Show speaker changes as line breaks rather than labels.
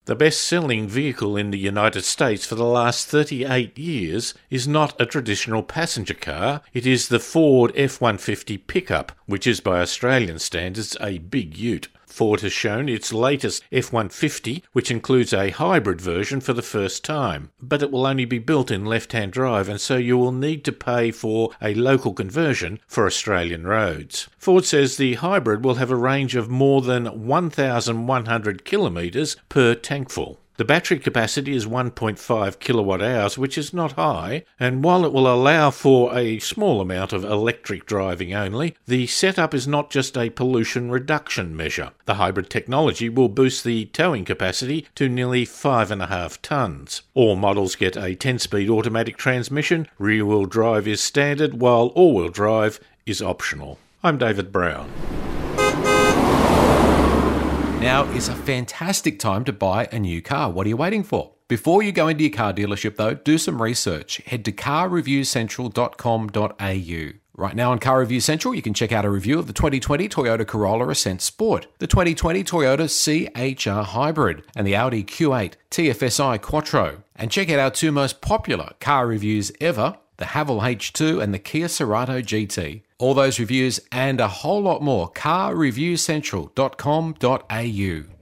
The best-selling vehicle in the United States for the last 38 years is not a traditional passenger car, it is the Ford F-150 pickup, which is by Australian standards a big ute. Ford has shown its latest F-150, which includes a hybrid version for the first time, but it will only be built in left-hand drive, and so you will need to pay for a local conversion for Australian roads. Ford says the hybrid will have a range of more than 1,100 kilometres per tankful. The battery capacity is 1.5 kilowatt hours, which is not high, and while it will allow for a small amount of electric driving only, the setup is not just a pollution reduction measure. The hybrid technology will boost the towing capacity to nearly 5.5 tonnes. All models get a 10-speed automatic transmission, rear-wheel drive is standard, while all-wheel drive is optional. I'm David Brown.
Now is a fantastic time to buy a new car. What are you waiting for? Before you go into your car dealership though, do some research. Head to carreviewcentral.com.au. Right now on Car Review Central, you can check out a review of the 2020 Toyota Corolla Ascent Sport, the 2020 Toyota CHR Hybrid, and the Audi Q8 TFSI Quattro. And check out our two most popular car reviews ever, the Haval H2 and the Kia Cerato GT. All those reviews and a whole lot more, carreviewcentral.com.au.